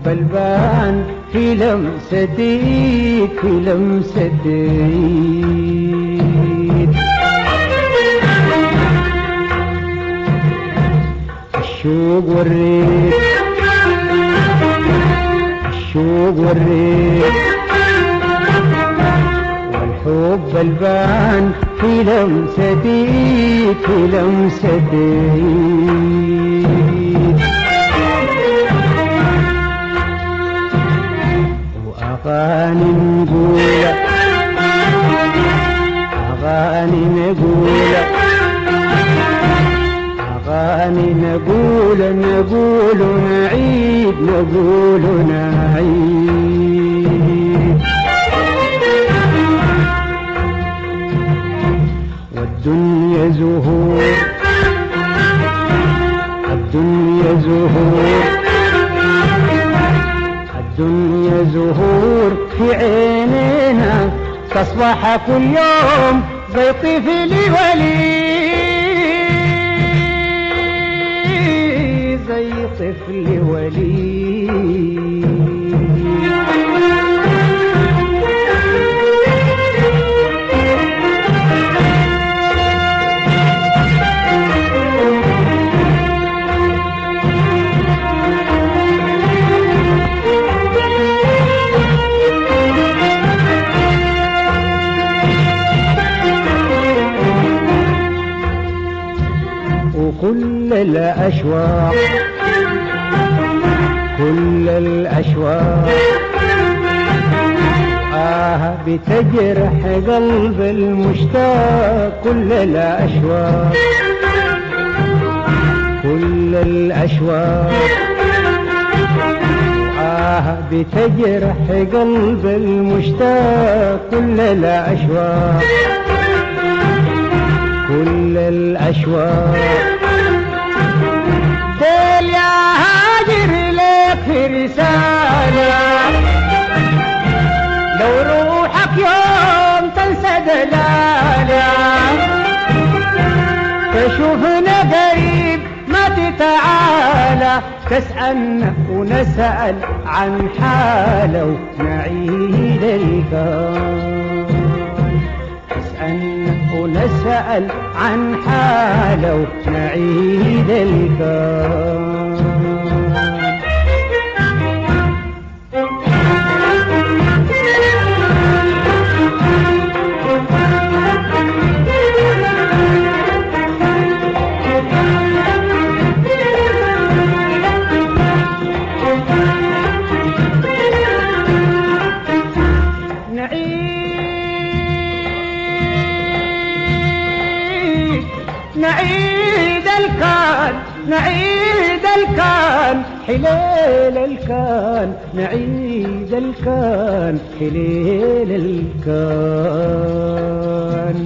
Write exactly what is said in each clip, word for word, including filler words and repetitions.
البان في لمستيك في لمستيك. الشوق والريح الشوق والريح والحب البان في لمستيك في لمستيك. وأغاني نقولة أغاني نقولة أغاني نقول نقول نعيد نقول نعيد. والدنيا زهور الدنيا زهور الدنيا زهور في عينينا تصبح كل يوم زي طفل وليد زي طفل وليد. وكل الأشواق كل الأشواق آه بتجرح قلب المشتاق. كل الأشواق كل الأشواق آه بتجرح قلب المشتاق. كل الأشواق كل الأشواق ديل يا هاجر لك في رسالة لو روحك يوم تنسى دلالة تشوفنا قريب ما تتعالى تسألنا ونسأل عن حاله ونعيد الكون. تسألنا ونسأل عن حاله ونعيد الكون. نعيد الكان نعيد الكان حليل الكان نعيد الكان حليل الكان.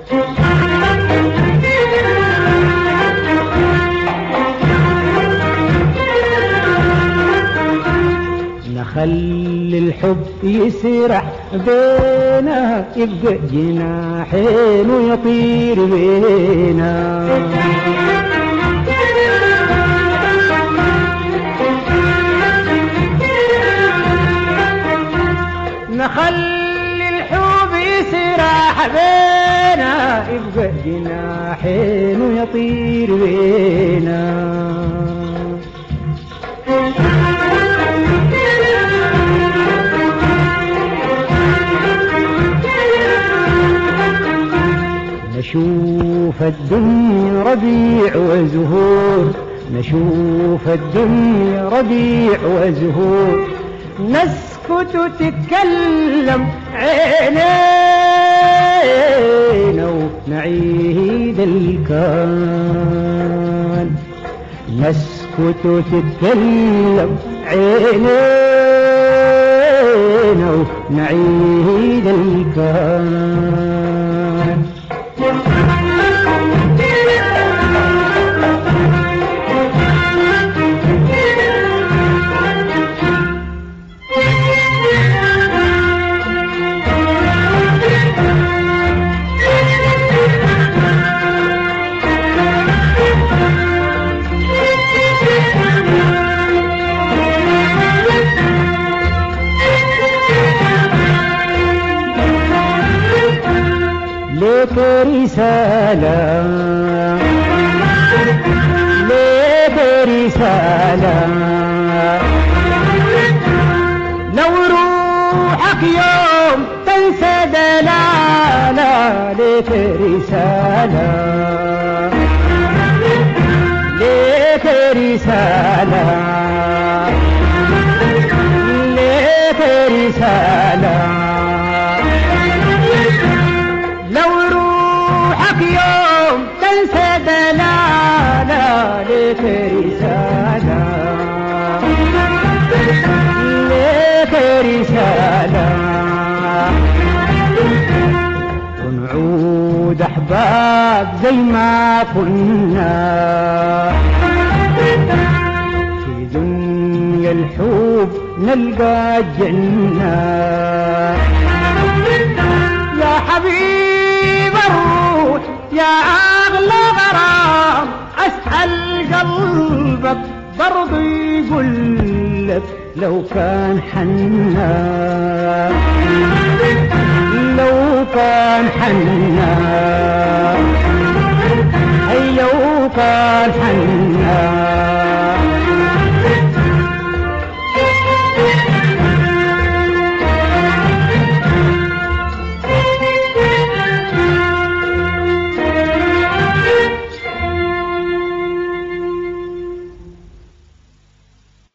نخلي الحب يسرح بينا يبقى جناحين ويطير بينا. نخلي الحب يسرح بينا يبقى جناحين ويطير بينا. نشوف الدنيا ربيع وزهور نشوف الدنيا ربيع وزهور. نسكت وتتكلم عينينا ونعيد الكون. نسكت وتتكلم عينينا ونعيد الكون. رسالة ليك رسالة لو روحك يوم تنسى دلالة ليك رسالة ليك رسالة ليك رسالة لو روحك يوم تنسى دلالة ليك رسالة ليك رسالة ونعود أحباب زي ما كنا في دنيا الحب نلقى الجنة يا حبيب الروح يا أغلى غرام أسأل قلبك برضو يقول لك لو كان حنا لو كان حنا أي لو كان حنا